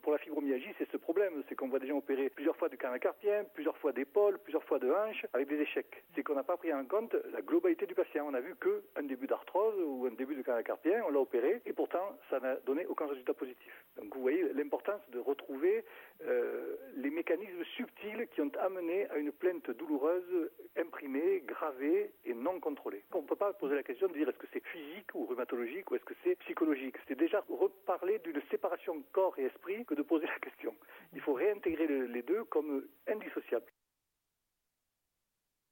pour la fibromyalgie, c'est ce problème, c'est qu'on voit des gens opérer plusieurs fois du canal carpien, plusieurs fois d'épaule, plusieurs fois de hanche, avec des échecs. C'est qu'on n'a pas pris en compte la globalité du patient. On a vu qu'un début d'arthrose ou un début de canal carpien, on l'a opéré, et pourtant, ça n'a donné aucun résultat positif. Donc vous voyez l'importance de retrouver les mécanismes subtils qui ont amené à une plainte douloureuse, imprimée, gravée et non contrôlée. On ne peut pas poser la question de dire est-ce que c'est physique ou rhumatologique ou est-ce que c'est psychologique. C'est déjà reparler d'une séparation corps et esprit que de poser la question. Il faut réintégrer les deux comme indissociables.